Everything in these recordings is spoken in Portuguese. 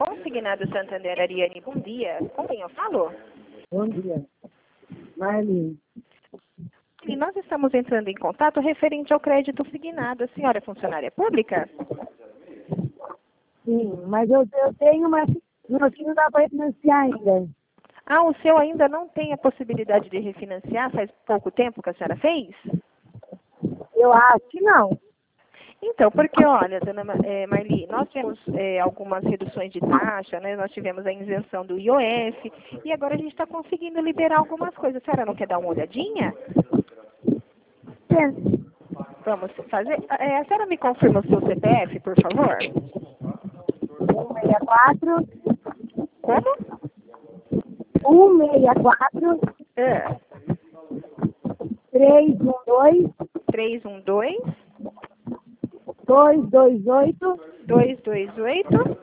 Consignado Santander, Ariane, bom dia. Com quem eu falo? Bom dia. Marli. E nós estamos entrando em contato referente ao crédito signado. A senhora é funcionária pública? Sim, mas eu tenho, mas não, aqui não dá para financiar ainda. Ah, o seu ainda não tem a possibilidade de refinanciar? Faz pouco tempo que a senhora fez? Eu acho que não. Então, porque olha, dona Marli, nós temos algumas reduções de taxa, né? Nós tivemos a isenção do IOF e agora a gente está conseguindo liberar algumas coisas. A senhora não quer dar uma olhadinha? Sim. Vamos fazer. A senhora me confirma o seu CPF, por favor? 164 Como? 164 É. 312 312 228 228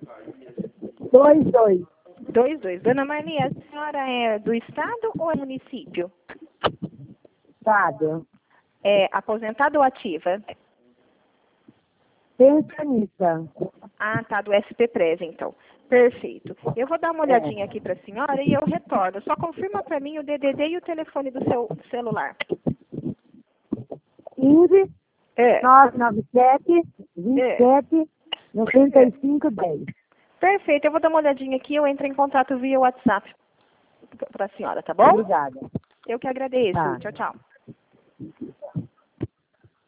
22. 22. Dona Marli, a senhora é do estado ou é município? Estado. É aposentada ou ativa? Pensionista. Ah, tá, do SP-Prev, então. Perfeito. Eu vou dar uma olhadinha aqui para a senhora e eu retorno. Só confirma para mim o DDD e o telefone do seu celular. 15 É. 997 27 95 10. Perfeito. Eu vou dar uma olhadinha aqui e eu entro em contato via WhatsApp para a senhora, tá bom? Obrigada. Eu que agradeço. Tá. Tchau, tchau.